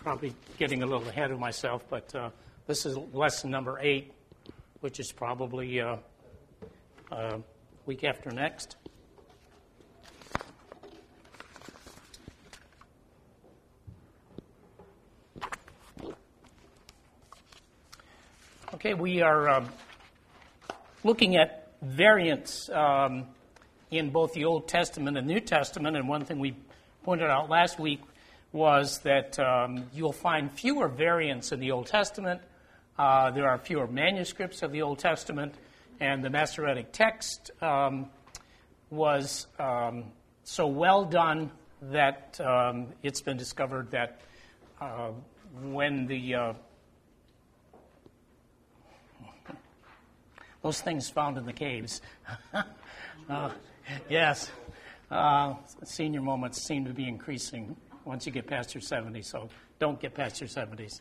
probably getting a little ahead of myself, but this is lesson number 8, which is probably week after next. Okay, we are looking at variants in both the Old Testament and New Testament, and one thing we pointed out last week was that you'll find fewer variants in the Old Testament. There are fewer manuscripts of the Old Testament, and the Masoretic text was so well done that it's been discovered that when the those things found in the caves. Yes. Senior moments seem to be increasing once you get past your 70s, so don't get past your 70s.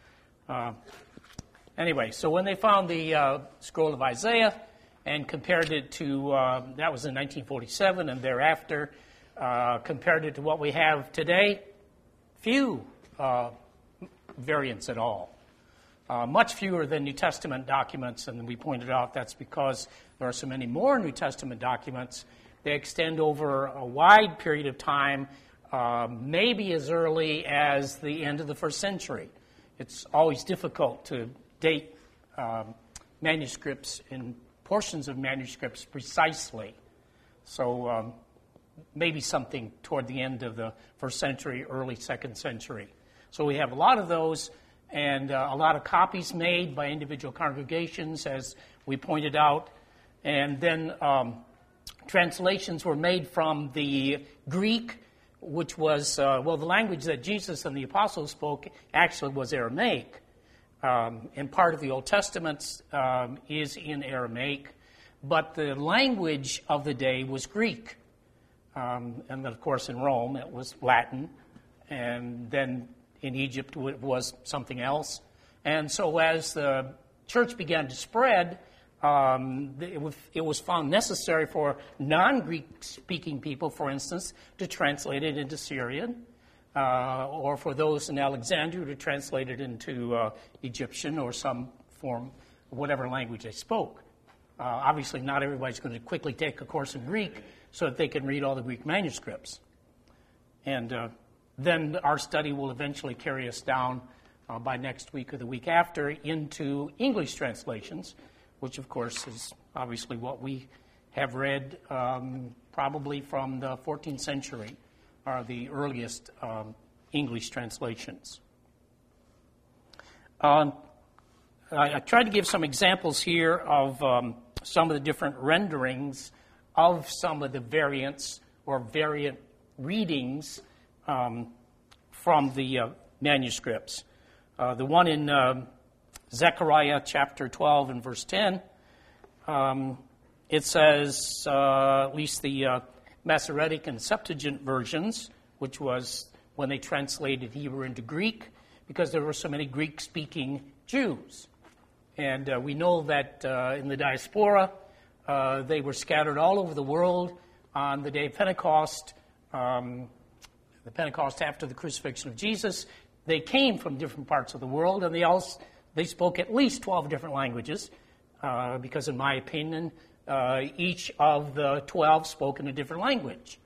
Anyway, so when they found the scroll of Isaiah and compared it to, that was in 1947, and thereafter compared it to what we have today, few variants at all. Much fewer than New Testament documents, and we pointed out that's because there are so many more New Testament documents. They extend over a wide period of time, maybe as early as the end of the first century. It's always difficult to date manuscripts and portions of manuscripts precisely. So maybe something toward the end of the first century, early second century. So we have a lot of those, and a lot of copies made by individual congregations, as we pointed out. And then translations were made from the Greek, which was, the language that Jesus and the apostles spoke actually was Aramaic. And part of the Old Testament is in Aramaic. But the language of the day was Greek. And of course in Rome it was Latin. And then in Egypt it was something else. And so as the church began to spread, it was found necessary for non-Greek speaking people, for instance, to translate it into Syrian, or for those in Alexandria to translate it into Egyptian or some form, whatever language they spoke. Obviously not everybody's going to quickly take a course in Greek so that they can read all the Greek manuscripts. And then our study will eventually carry us down by next week or the week after into English translations, which of course is obviously what we have read probably from the 14th century, are the earliest English translations. I tried to give some examples here of some of the different renderings of some of the variants or variant readings from the manuscripts. The one in Zechariah chapter 12 and verse 10, it says, at least the Masoretic and Septuagint versions, which was when they translated Hebrew into Greek, because there were so many Greek-speaking Jews. And we know that in the diaspora, they were scattered all over the world on the day of Pentecost, the Pentecost after the crucifixion of Jesus. They came from different parts of the world, and they spoke at least 12 different languages, because in my opinion, each of the 12 spoke in a different language.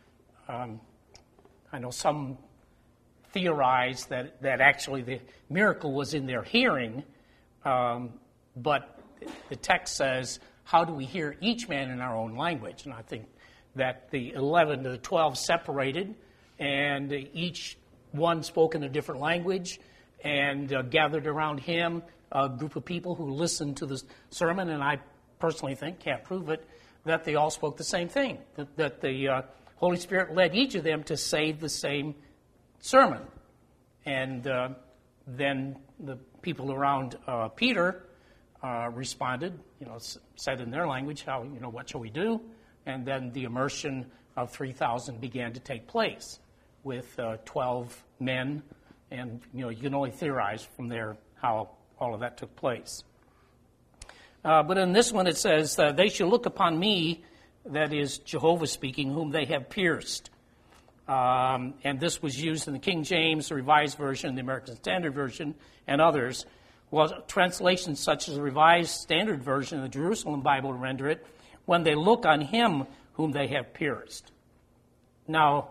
I know some theorize that actually the miracle was in their hearing, but the text says, how do we hear each man in our own language? And I think that the 11 to the 12 separated, and each one spoke in a different language, and gathered around him a group of people who listened to the sermon, and I personally think, can't prove it, that they all spoke the same thing, that the Holy Spirit led each of them to say the same sermon. And then the people around Peter responded, said in their language, what shall we do? And then the immersion of 3,000 began to take place with 12 men. And, you can only theorize from there how all of that took place. But in this one it says, they shall look upon me, that is Jehovah speaking, whom they have pierced. and this was used in the King James, the Revised Version, the American Standard Version, and others. Well, translations such as the Revised Standard Version and the Jerusalem Bible render it, when they look on him whom they have pierced. Now,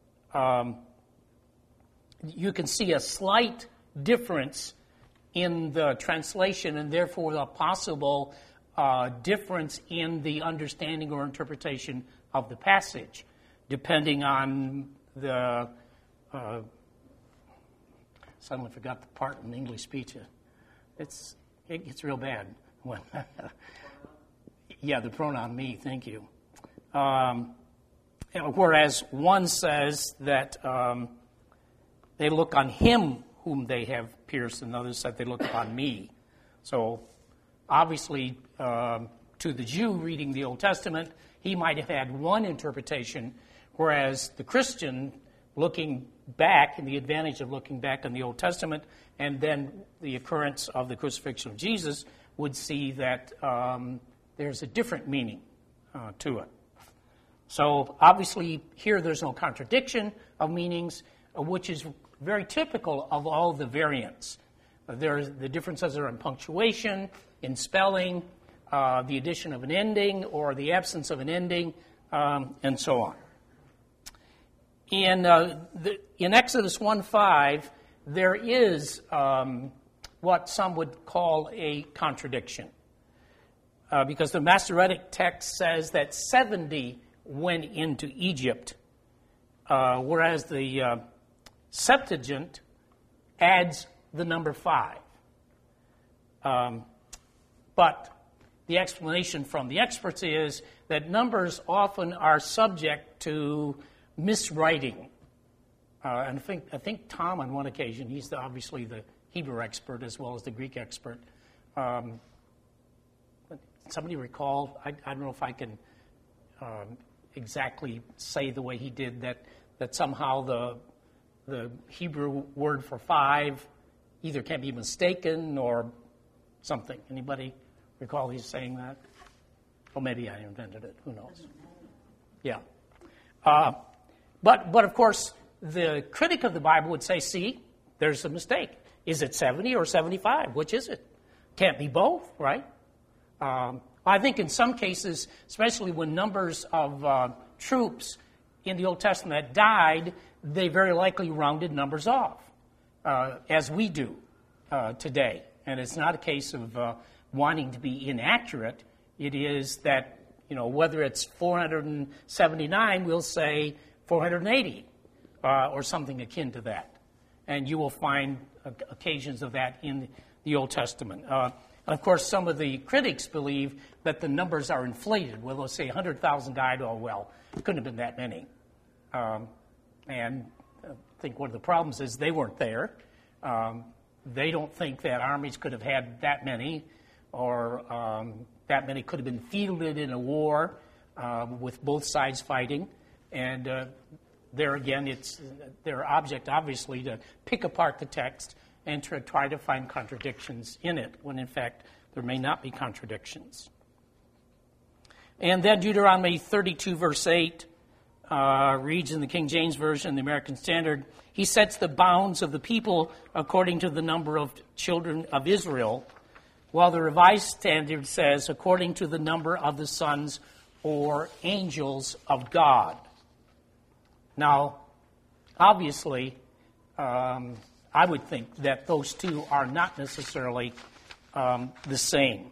you can see a slight difference in the translation and therefore a possible difference in the understanding or interpretation of the passage, depending on the... suddenly forgot the part in English speech. It gets real bad when... yeah, the pronoun me, thank you. Whereas one says that they look on him whom they have pierced, and others said they look upon me. So obviously, to the Jew reading the Old Testament, he might have had one interpretation, whereas the Christian looking back, and the advantage of looking back on the Old Testament, and then the occurrence of the crucifixion of Jesus, would see that there's a different meaning to it. So obviously here there's no contradiction of meanings, which is very typical of all the variants. The differences are in punctuation, in spelling, the addition of an ending or the absence of an ending, and so on. In Exodus 1:5, there is what some would call a contradiction, because the Masoretic text says that 70 went into Egypt, whereas the Septuagint adds the number 5. But the explanation from the experts is that numbers often are subject to miswriting. And I think Tom, on one occasion, he's obviously the Hebrew expert as well as the Greek expert. Somebody recall, I don't know if I can exactly say the way he did, that somehow the Hebrew word for 5 either can be mistaken or something. Anybody recall he's saying that? Well, maybe I invented it. Who knows? Yeah. But of course, the critic of the Bible would say, see, there's a mistake. Is it 70 or 75? Which is it? Can't be both, right? I think in some cases, especially when numbers of troops in the Old Testament died, they very likely rounded numbers off, as we do today. And it's not a case of wanting to be inaccurate. It is that, whether it's 479, we'll say 480 or something akin to that. And you will find occasions of that in the Old Testament. Of course, some of the critics believe that the numbers are inflated. Well, they'll say 100,000 died. Oh, well, it couldn't have been that many. And I think one of the problems is they weren't there. They don't think that armies could have had that many, or that many could have been fielded in a war with both sides fighting. And there again, it's their object, obviously, to pick apart the text and to try to find contradictions in it, when in fact there may not be contradictions. And then Deuteronomy 32, verse 8, reads in the King James Version, the American Standard, he sets the bounds of the people according to the number of children of Israel, while the Revised Standard says according to the number of the sons or angels of God. Now, obviously, I would think that those two are not necessarily the same.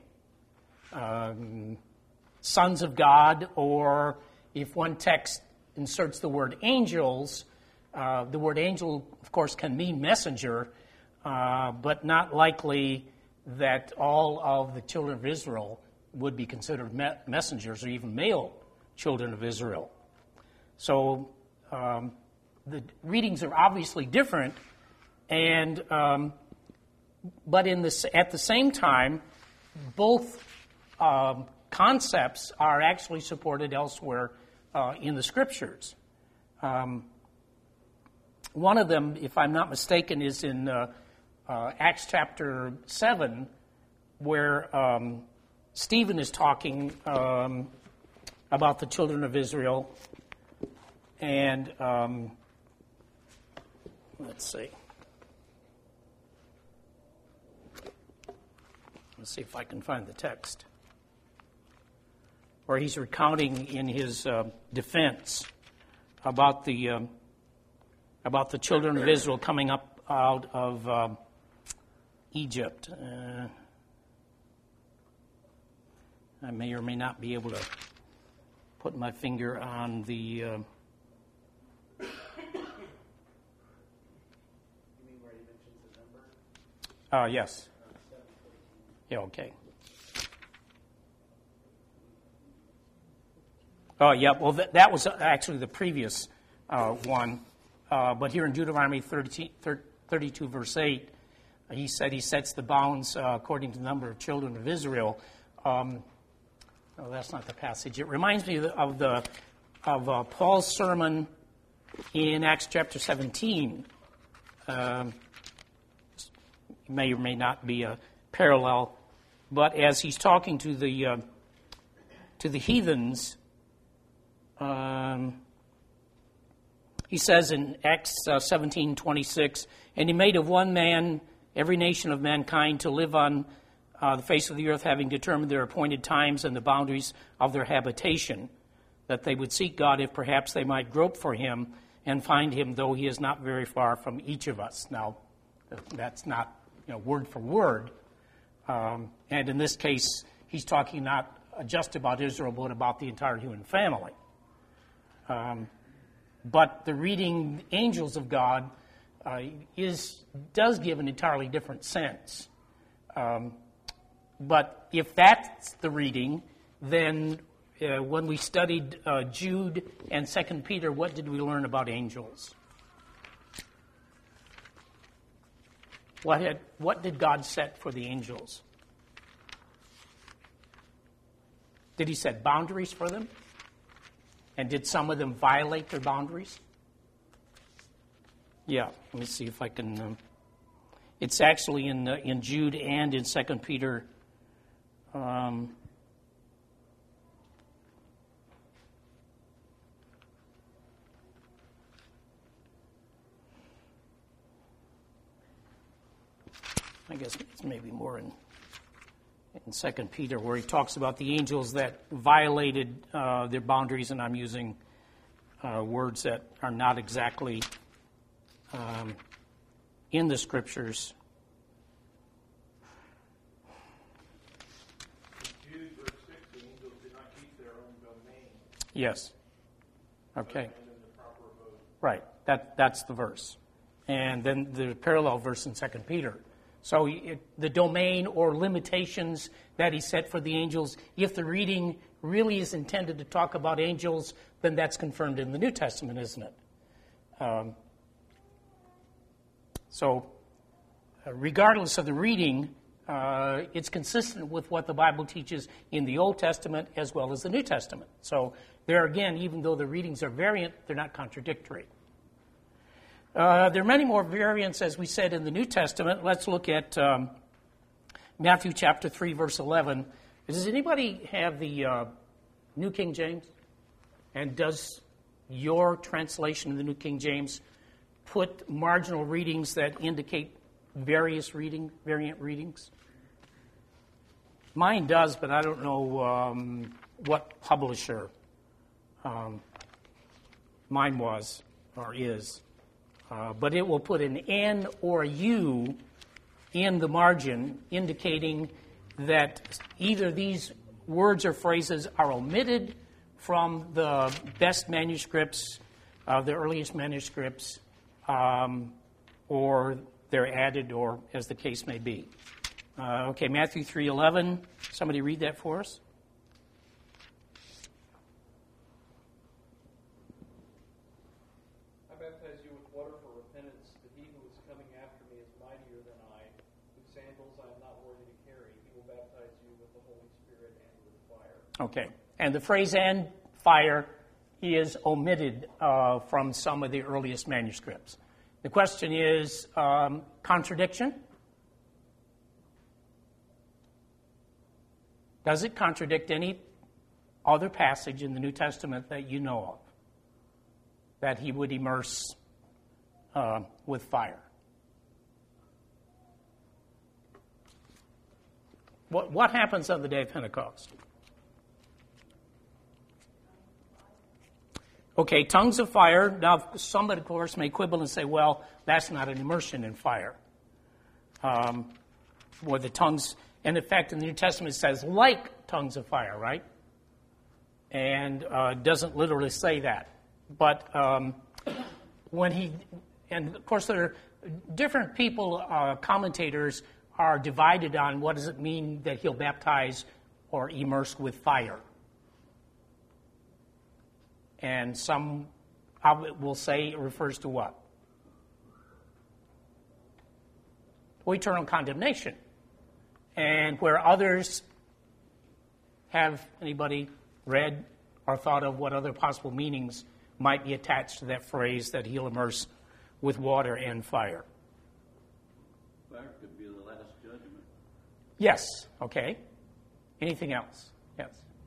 Sons of God, or if one text inserts the word angels, the word angel, of course, can mean messenger, but not likely that all of the children of Israel would be considered messengers, or even male children of Israel. So the readings are obviously different, and but at the same time, both concepts are actually supported elsewhere in the Scriptures. One of them, if I'm not mistaken, is in Acts chapter 7, where Stephen is talking about the children of Israel. And let's see. Let's see if I can find the text. Where he's recounting in his defense about the children of Israel coming up out of Egypt. I may or may not be able to put my finger on the. You mean where he mentions the number? Yes. Yeah. Okay. Oh, yeah. Well, that was actually the previous one. But here in Deuteronomy 32, verse 8, he said he sets the bounds according to the number of children of Israel. No, that's not the passage. It reminds me of Paul's sermon in Acts chapter 17. May or may not be a parallel, but as he's talking to the heathens, he says in Acts 17:26, and he made of one man every nation of mankind to live on the face of the earth, having determined their appointed times and the boundaries of their habitation, that they would seek God if perhaps they might grope for him and find him, though he is not very far from each of us. Now, that's not word for word. And in this case, he's talking not just about Israel, but about the entire human family. But the reading angels of God does give an entirely different sense. But if that's the reading, then when we studied Jude and 2 Peter, what did we learn about angels? What did God set for the angels? Did he set boundaries for them? And did some of them violate their boundaries? Yeah, let me see if I can. It's actually in Jude and in 2 Peter. I guess it's maybe more in 2 Peter, where he talks about the angels that violated their boundaries, and I'm using words that are not exactly in the Scriptures. Jude, verse 6, the angels did not keep their own domain. Yes. Okay. And in the proper abode. Right. That's the verse. And then the parallel verse in 2 Peter. So the domain or limitations that he set for the angels, if the reading really is intended to talk about angels, then that's confirmed in the New Testament, isn't it? Regardless of the reading, it's consistent with what the Bible teaches in the Old Testament as well as the New Testament. So there again, even though the readings are variant, they're not contradictory. There are many more variants, as we said, in the New Testament. Let's look at Matthew chapter 3, verse 11. Does anybody have the New King James? And does your translation of the New King James put marginal readings that indicate variant readings? Mine does, but I don't know what publisher mine was or is. But it will put an N or a U in the margin, indicating that either these words or phrases are omitted from the best manuscripts, the earliest manuscripts, or they're added, or as the case may be. Okay, Matthew 3:11. Somebody read that for us. I baptize you with water for repentance, but he who is coming after me is mightier than I, whose sandals I am not worthy to carry. He will baptize you with the Holy Spirit and with fire. Okay, and the phrase "and fire" is omitted from some of the earliest manuscripts. The question is, contradiction? Does it contradict any other passage in the New Testament that you know that he would immerse with fire. What happens on the day of Pentecost? Okay, tongues of fire. Now, somebody, of course, may quibble and say, well, that's not an immersion in fire. Or the tongues, and in fact, in the New Testament it says, like tongues of fire, right? And doesn't literally say that. But when he, and of course, there are different people, commentators, are divided on what does it mean that he'll baptize or immerse with fire. And some will say it refers to what? To eternal condemnation. And where others have, anybody read or thought of what other possible meanings might be attached to that phrase that he'll immerse with water and fire? Fire could be the last judgment. Yes. Okay. Anything else? Yes.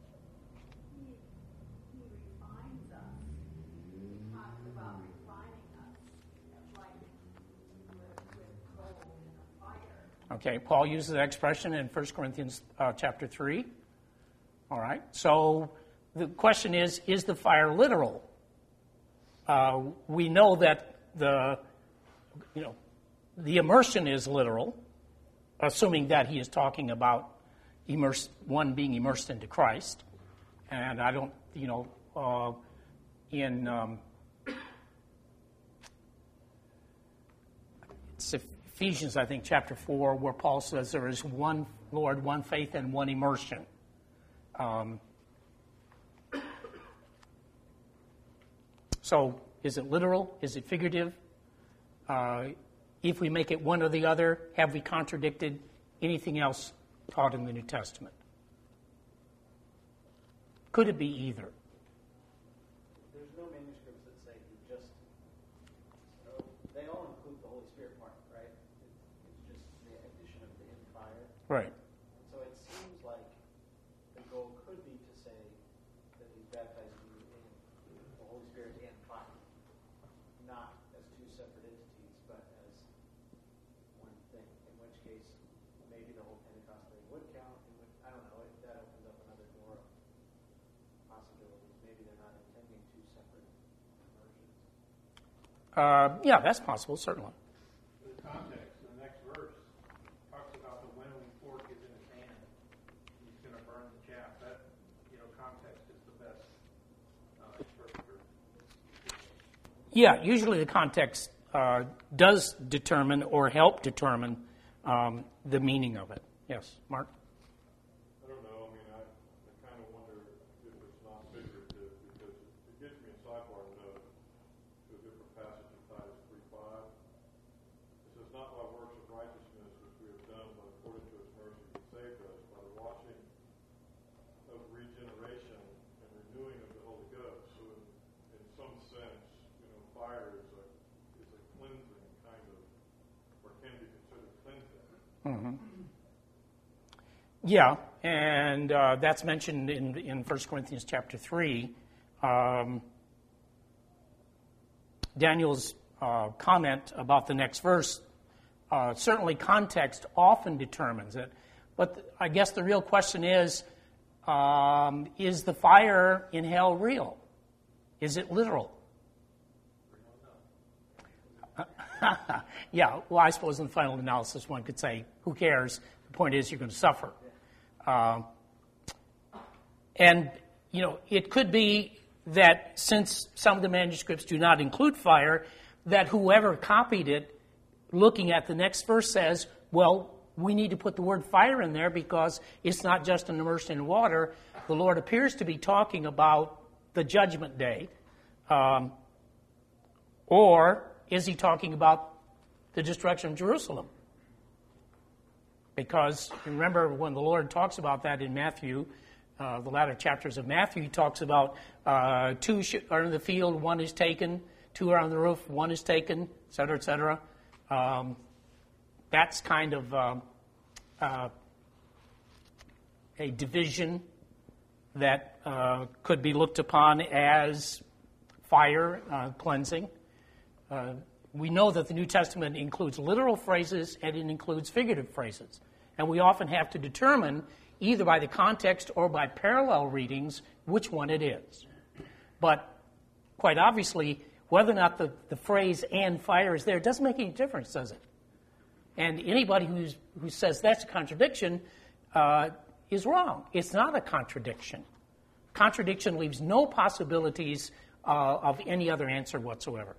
He refines us. He talks about refining us, like with gold in a fire. Okay. Paul uses that expression in 1 Corinthians chapter 3. All right. So the question is the fire literal? We know that the immersion is literal, assuming that he is talking about one being immersed into Christ. And I don't, in it's Ephesians, I think, chapter 4, where Paul says there is one Lord, one faith, and one immersion. So is it literal? Is it figurative? If we make it one or the other, have we contradicted anything else taught in the New Testament? Could it be either? There's no manuscripts that say he just. They all include the Holy Spirit part, right? It's just the addition of the in fire. Right. So it seems like the goal could be to say that he's baptizing you in the Holy Spirit and fire, not as two separate entities, but as one thing. In which case, maybe the whole Pentecost thing would count. I don't know. That opens up another door of possibilities. Maybe they're not intending two separate immersions. Yeah, that's possible, certainly. The context, the next verse, talks about the winnowing fork is in his hand. He's going to burn the chaff. That, context is the best interpreter. Yeah, usually the context does determine or help determine the meaning of it. Yes, Mark? I don't know. I kind of wonder if it's not figurative because it gives me a sidebar note to a different passage in Titus 3:5. It says, "Not by works of righteousness which we have done, but according to His mercy He saved us by the washing of regeneration and renewing of the Holy Ghost." So, in some sense, fire is a cleansing kind of, or can be considered cleansing. Mm-hmm. Yeah, and that's mentioned in 1 Corinthians chapter 3. Daniel's comment about the next verse, certainly context often determines it. But I guess the real question is the fire in hell real? Is it literal? Yeah, well, I suppose in the final analysis one could say, who cares? The point is you're going to suffer. And, it could be that since some of the manuscripts do not include fire, that whoever copied it, looking at the next verse, says, well, we need to put the word fire in there because it's not just an immersion in water. The Lord appears to be talking about the judgment day. Or is he talking about the destruction of Jerusalem? Because remember when the Lord talks about that in Matthew, the latter chapters of Matthew, he talks about two are in the field, one is taken, two are on the roof, one is taken, et cetera, et cetera. That's kind of a division that could be looked upon as fire, cleansing. We know that the New Testament includes literal phrases and it includes figurative phrases. And we often have to determine, either by the context or by parallel readings, which one it is. But quite obviously, whether or not the phrase "and fire" is there doesn't make any difference, does it? And anybody who says that's a contradiction is wrong. It's not a contradiction. Contradiction leaves no possibilities of any other answer whatsoever.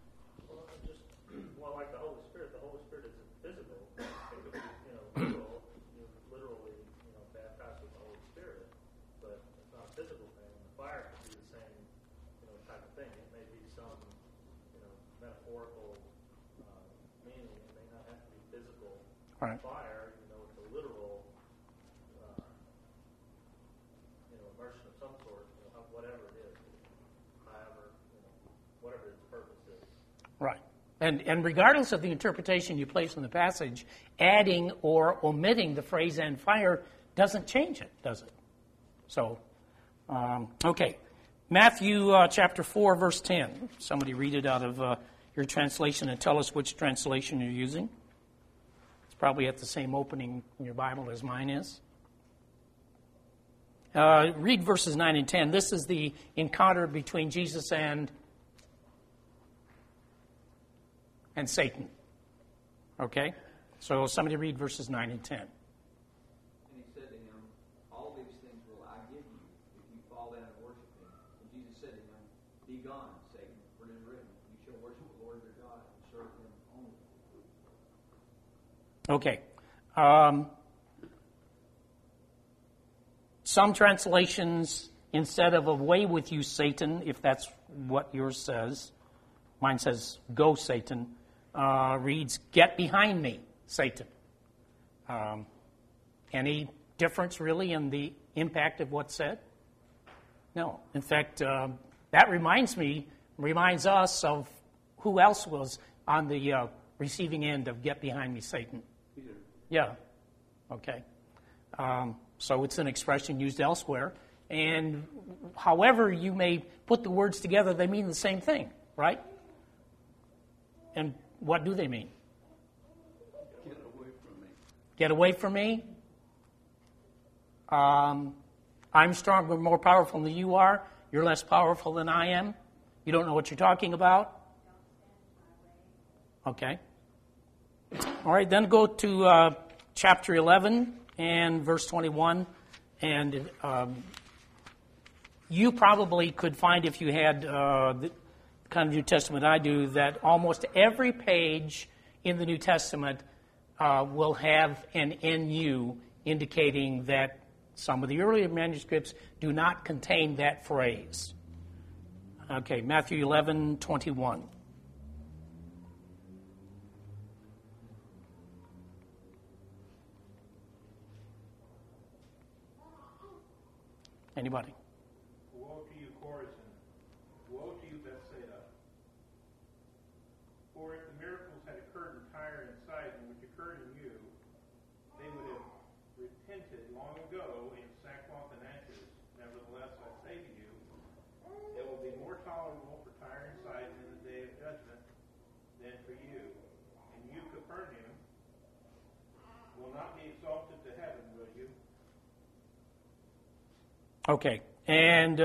Well, like the Holy Spirit is invisible. It could be, literal, literally, baptized with the Holy Spirit, but it's not a physical thing. The fire could be the same, type of thing. It may be some, metaphorical meaning. It may not have to be physical. Right. Fire, it's a literal, immersion of some sort. Whatever it is, however, whatever its purpose is. Right. And regardless of the interpretation you place on the passage, adding or omitting the phrase "and fire" doesn't change it, does it? So, okay. Matthew chapter 4, verse 10. Somebody read it out of your translation and tell us which translation you're using. It's probably at the same opening in your Bible as mine is. Read verses 9 and 10. This is the encounter between Jesus and Satan. Okay? So somebody read verses 9 and 10. And he said to him, "All these things will I give you if you fall down and worship me." And Jesus said to him, "Be gone, Satan, for it is written, you shall worship the Lord your God and serve him only." Okay. Some translations, instead of "away with you, Satan," if that's what yours says, mine says "go, Satan," reads "get behind me, Satan." Any difference really in the impact of what's said? No. In fact, that reminds us of who else was on the receiving end of "get behind me, Satan." Peter. Yeah. Okay. So it's an expression used elsewhere. And however you may put the words together, they mean the same thing, right? And what do they mean? Get away from me. Get away from me. I'm stronger, more powerful than you are. You're less powerful than I am. You don't know what you're talking about. Okay. All right, then go to chapter 11 and verse 21. And you probably could find, if you had the kind of New Testament I do, that almost every page in the New Testament will have an NU indicating that some of the earlier manuscripts do not contain that phrase. Okay, Matthew 11:21. Anybody? Woe to you, Chorazin! Woe to you, Bethsaida! For if the miracles had occurred in Tyre and Sidon, which occurred in you, they would have repented long ago in sackcloth and ashes. Nevertheless, I say to you, it will be more tolerable for Tyre and Sidon in the day of judgment than for you. And you, Capernaum, will not be exalted to heaven, will you? Okay, and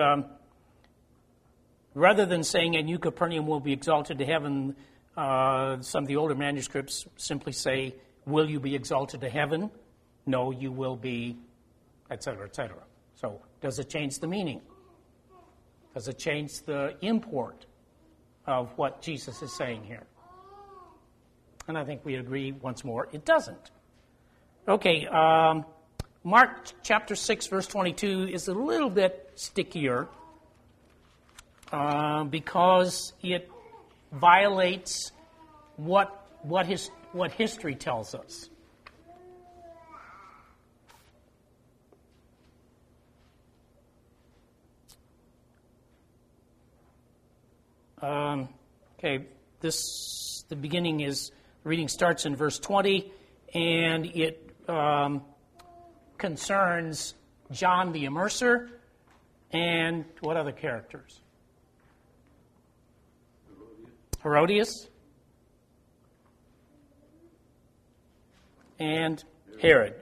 rather than saying, "and you, Capernaum, will be exalted to heaven," some of the older manuscripts simply say, "Will you be exalted to heaven?" "No, you will be," etc., etc. So, does it change the meaning? Does it change the import of what Jesus is saying here? And I think we agree once more, it doesn't. Okay, Mark chapter 6, verse 22 is a little bit stickier because it violates what history tells us. Okay, the beginning is, reading starts in verse 20, and it concerns John the Immerser and what other characters? Herodias and Herod.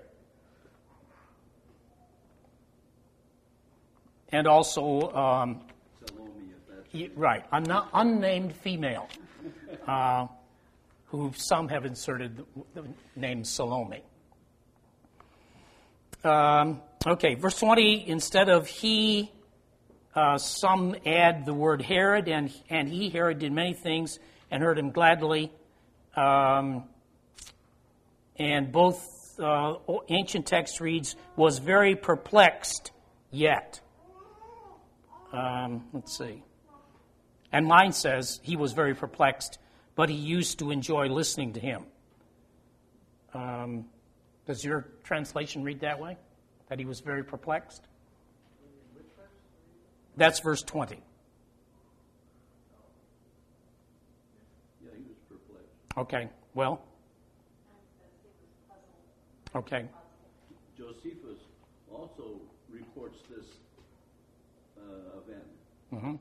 And also, Salome, if that's right, an unnamed female, who some have inserted the name Salome. Okay, verse 20, instead of he, some add the word Herod, and he, Herod, did many things and heard him gladly. And both ancient text reads, was very perplexed yet. Let's see. And mine says he was very perplexed, but he used to enjoy listening to him. Does your translation read that way? That he was very perplexed? That's verse 20. yeah, he was perplexed. Okay, well. Okay. Josephus also reports this event. Mm-hmm.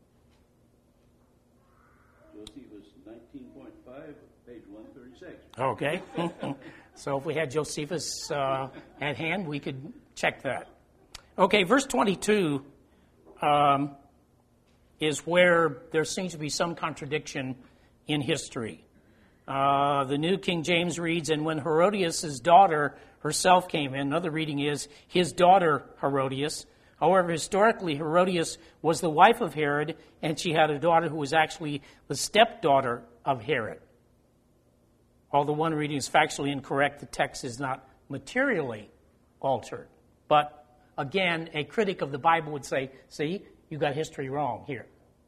Josephus 19.5, page 136. Okay. So if we had Josephus at hand, we could check that. Okay, verse 22 is where there seems to be some contradiction in history. The New King James reads, and when Herodias' daughter herself came in, another reading is his daughter Herodias. However, historically, Herodias was the wife of Herod, and she had a daughter who was actually the stepdaughter of Herod. Although one reading is factually incorrect, the text is not materially altered. But again, a critic of the Bible would say, see, you got history wrong here.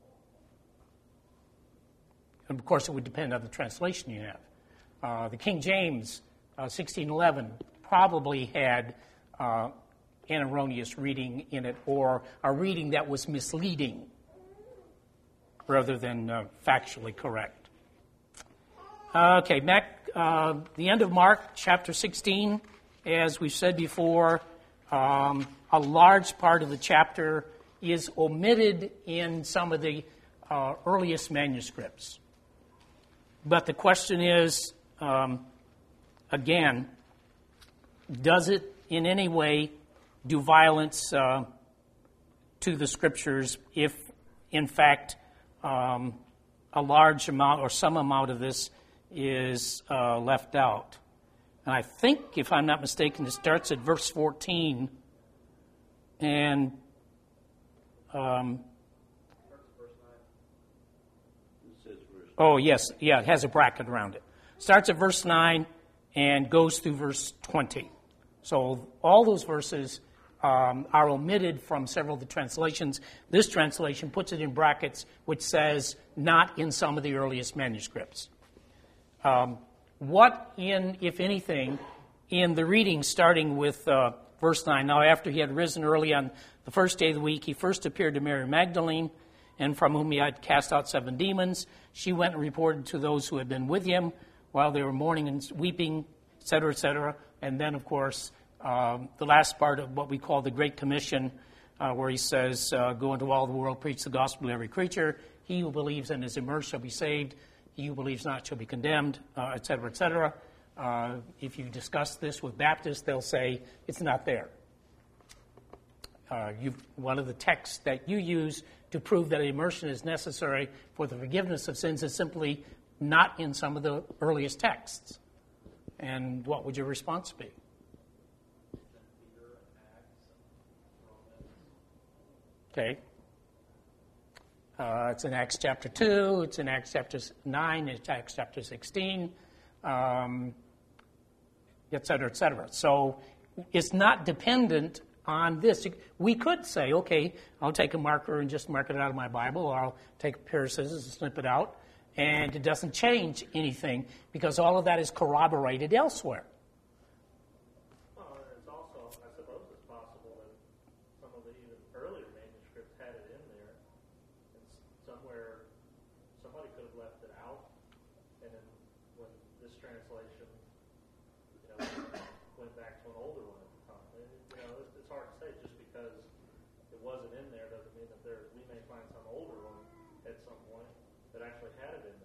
And of course, it would depend on the translation you have. The King James, 1611, probably had an erroneous reading in it, or a reading that was misleading rather than factually correct. Okay, the end of Mark, chapter 16, as we've said before, a large part of the chapter is omitted in some of the earliest manuscripts. But the question is, again, does it in any way do violence to the Scriptures if, in fact, a large amount or some amount of this is left out? And I think, if I'm not mistaken, it starts at verse 14. And oh, yes, yeah, it has a bracket around it. Starts at verse 9 and goes through verse 20. So all those verses are omitted from several of the translations. This translation puts it in brackets, which says not in some of the earliest manuscripts. What in, if anything, in the reading starting with verse 9, now after he had risen early on the first day of the week, he first appeared to Mary Magdalene, and from whom he had cast out 7 demons. She went and reported to those who had been with him while they were mourning and weeping, etc., etc. And then, of course, the last part of what we call the Great Commission, where he says, go into all the world, preach the gospel to every creature. He who believes and is immersed shall be saved. He who believes not shall be condemned, etc., etc. If you discuss this with Baptists, they'll say it's not there. One of the texts that you use to prove that immersion is necessary for the forgiveness of sins is simply not in some of the earliest texts. And what would your response be? Okay. It's in Acts chapter 2, it's in Acts chapter 9, it's Acts chapter 16, et cetera, et cetera. So it's not dependent on this. We could say, okay, I'll take a marker and just mark it out of my Bible, or I'll take a pair of scissors and snip it out, and it doesn't change anything because all of that is corroborated elsewhere. Well, and it's also, I suppose it's possible that some of the even earlier manuscripts had it in there, and somewhere somebody could have left it out, and then when this translation, went back to an older one at the time. It's hard to say. Just because it wasn't in there doesn't mean that we may find some older one at some point that actually had it in there.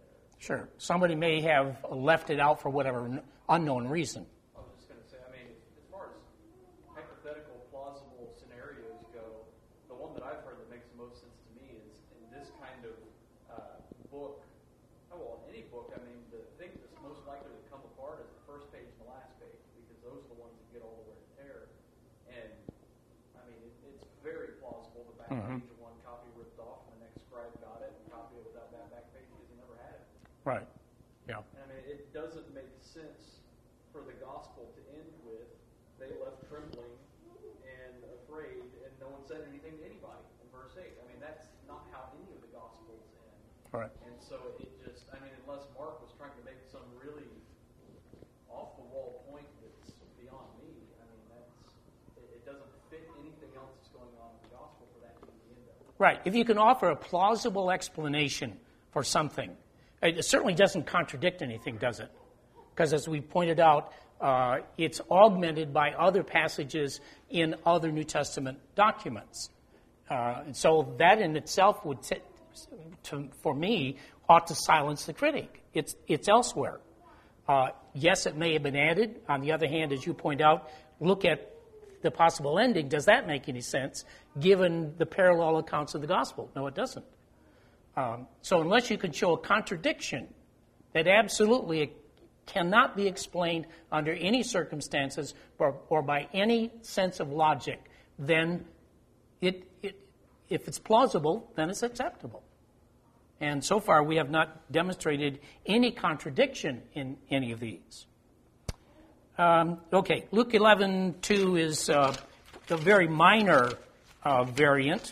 Sure. Somebody may have left it out for whatever unknown reason. I was just going to say, I mean, as far as hypothetical, plausible scenarios go, the one that I've heard that makes the most sense to me is in this kind of book. Oh, well, in any book, I mean, the thing that's most likely to come apart is the first page and the last page, because those are the ones that get all the wear and tear. And, I mean, it's very plausible the back page of one copy ripped off, and the next scribe got it and copied it without that back page because he never had it. Right. Yeah. And I mean, it doesn't make sense for the gospel to end with, they left trembling and afraid, and no one said anything to anybody in verse 8. I mean, that's not how any of the gospels end. Right. And so it just, I mean, unless Mark was trying to make some really off-the-wall point that's beyond me, I mean, it doesn't fit anything else that's going on in the gospel for that to be the end of it. Right. If you can offer a plausible explanation for something, it certainly doesn't contradict anything, does it? Because as we pointed out, it's augmented by other passages in other New Testament documents. And so that in itself would, for me, ought to silence the critic. It's elsewhere. Yes, it may have been added. On the other hand, as you point out, look at the possible ending. Does that make any sense, given the parallel accounts of the gospel? No, it doesn't. So unless you can show a contradiction that absolutely cannot be explained under any circumstances or by any sense of logic, then if it's plausible, then it's acceptable. And so far, we have not demonstrated any contradiction in any of these. Okay, Luke 11:2 is a very minor variant.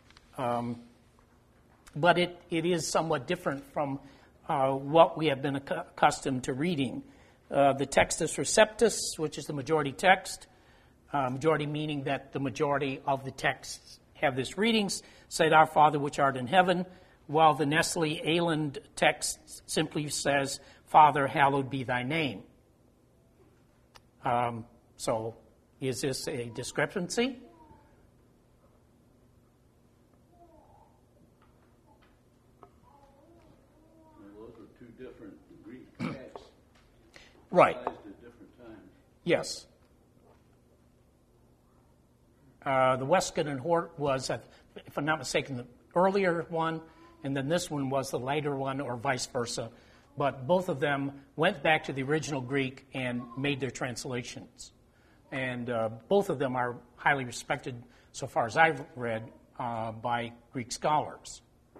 But it is somewhat different from what we have been accustomed to reading. The Textus Receptus, which is the majority text, majority meaning that the majority of the texts have this readings, said, Our Father which art in heaven, while the Nestle Aland text simply says, Father, hallowed be thy name. So is this a discrepancy? Different Greek texts. Right. At different times. Yes. The Westcott and Hort was, if I'm not mistaken, the earlier one, and then this one was the later one, or vice versa. But both of them went back to the original Greek and made their translations. And both of them are highly respected, so far as I've read, by Greek scholars.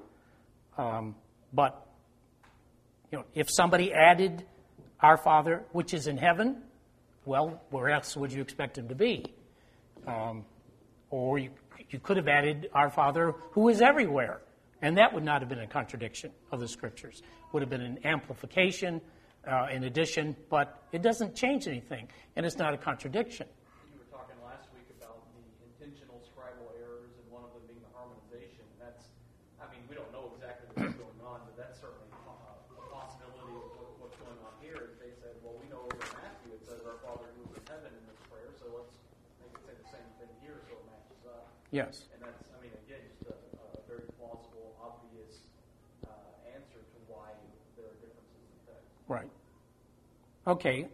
But if somebody added Our Father, which is in heaven, well, where else would you expect him to be? Or you could have added Our Father, who is everywhere, and that would not have been a contradiction of the Scriptures. Would have been an amplification, in addition, but it doesn't change anything, and it's not a contradiction. You were talking last week about the intentional scribal errors, and one of them being the harmonization. That's, I mean, we don't know exactly what's going on, but that's certainly a possibility of what's going on here. If they said, well, we know over in Matthew it says Our Father who is in heaven in this prayer, so let's make it say the same thing here so it matches up. Yes. And that's, I mean, again, just a very plausible, obvious answer to why there are differences in text. Right. Okay.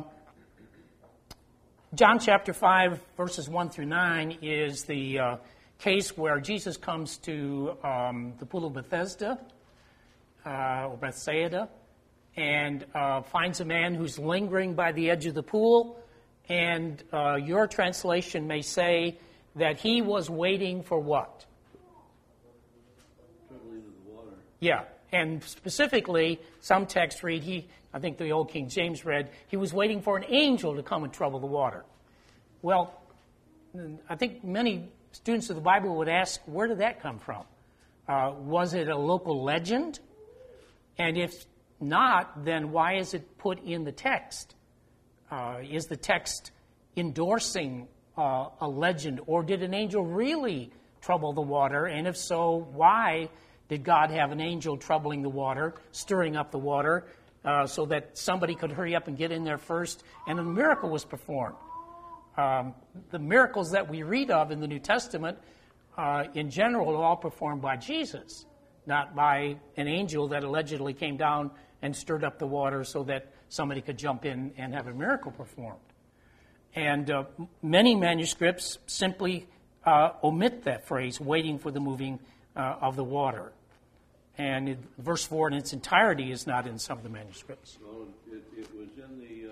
John chapter 5, verses 1 through 9 is the case where Jesus comes to the pool of Bethesda, or Bethsaida, and finds a man who's lingering by the edge of the pool. And your translation may say that he was waiting for what? Trouble into the water. Yeah. And specifically, some texts read, I think the old King James read, he was waiting for an angel to come and trouble the water. Well, I think many students of the Bible would ask, where did that come from? Was it a local legend? And if not, then why is it put in the text? Is the text endorsing a legend, or did an angel really trouble the water? And if so, why did God have an angel troubling the water, stirring up the water, so that somebody could hurry up and get in there first, and a miracle was performed? The miracles that we read of in the New Testament, in general, are all performed by Jesus, not by an angel that allegedly came down and stirred up the water so that somebody could jump in and have a miracle performed. And many manuscripts simply omit that phrase, waiting for the moving of the water. And verse 4 in its entirety is not in some of the manuscripts. Well, it was in the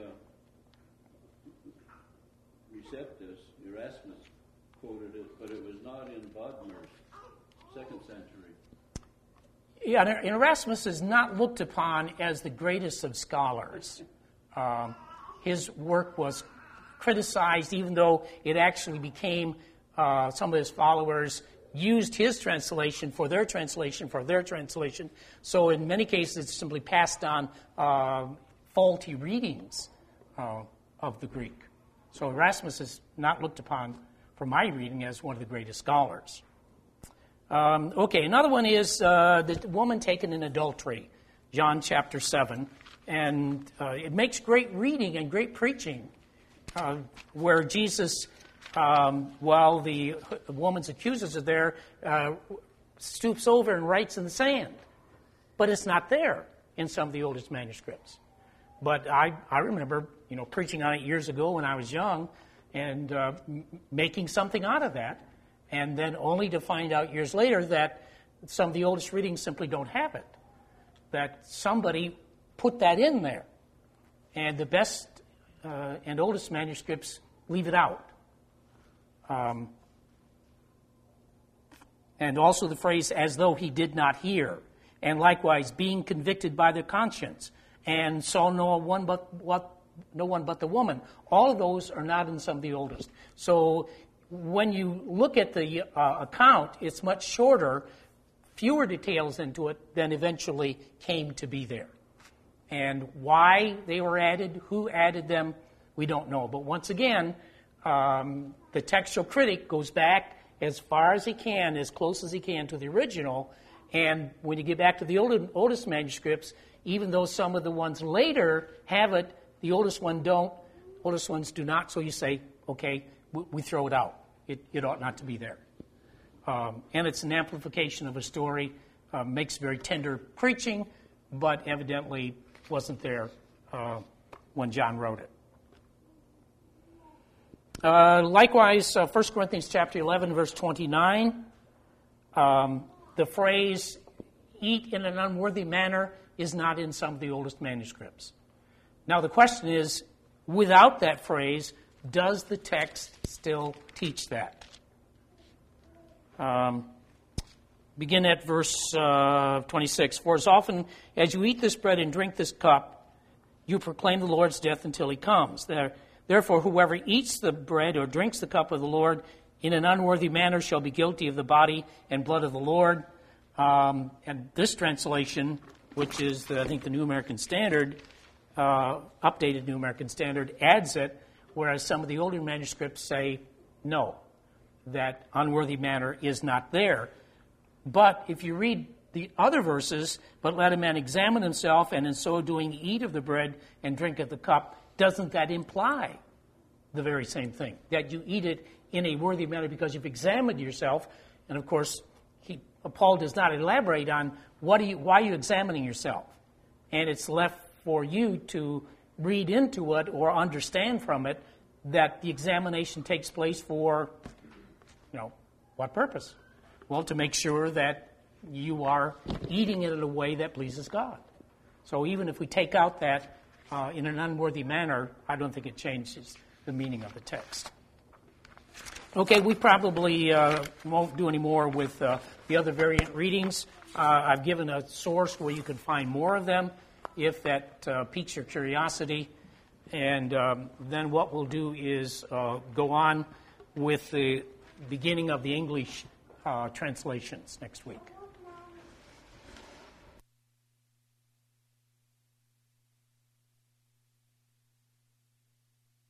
Receptus, Erasmus quoted it, but it was not in Bodmer's 2nd century. Yeah, and Erasmus is not looked upon as the greatest of scholars. His work was criticized, even though it actually became some of his followers used his translation for their translation for their translation. So in many cases, it's simply passed on faulty readings of the Greek. So Erasmus is not looked upon, from my reading, as one of the greatest scholars. Okay, another one is the woman taken in adultery, John chapter 7. And it makes great reading and great preaching, where Jesus, while the woman's accusers are there, stoops over and writes in the sand. But it's not there in some of the oldest manuscripts. But I remember, preaching on it years ago when I was young and making something out of that, and then only to find out years later that some of the oldest readings simply don't have it, that somebody put that in there. And the best and oldest manuscripts leave it out. And also the phrase, as though he did not hear. And likewise, being convicted by their conscience. And saw no one but the woman. All of those are not in some of the oldest. So when you look at the account, it's much shorter, fewer details into it than eventually came to be there. And why they were added, who added them, we don't know. But once again, the textual critic goes back as far as he can, as close as he can to the original. And when you get back to the oldest manuscripts, even though some of the ones later have it, the oldest ones do not. So you say, okay, we throw it out. It ought not to be there. And it's an amplification of a story, makes very tender preaching, but evidently wasn't there when John wrote it. Likewise, 1 Corinthians chapter 11, verse 29, the phrase, eat in an unworthy manner, is not in some of the oldest manuscripts. Now the question is, without that phrase, does the text still teach that? Begin at verse 26. For as often as you eat this bread and drink this cup, you proclaim the Lord's death until he comes. Therefore, whoever eats the bread or drinks the cup of the Lord in an unworthy manner shall be guilty of the body and blood of the Lord. And this translation, which is, I think, the New American Standard, updated New American Standard, adds it, whereas some of the older manuscripts say no, that unworthy manner is not there. But if you read the other verses, but let a man examine himself, and in so doing eat of the bread and drink of the cup, doesn't that imply the very same thing? That you eat it in a worthy manner because you've examined yourself. And of course, Paul does not elaborate on why are you examining yourself. And it's left for you to read into it or understand from it that the examination takes place for, what purpose? Well, to make sure that you are eating it in a way that pleases God. So even if we take out that in an unworthy manner, I don't think it changes the meaning of the text. Okay, we probably won't do any more with the other variant readings. I've given a source where you can find more of them if that piques your curiosity. And then what we'll do is go on with the beginning of the English translations next week.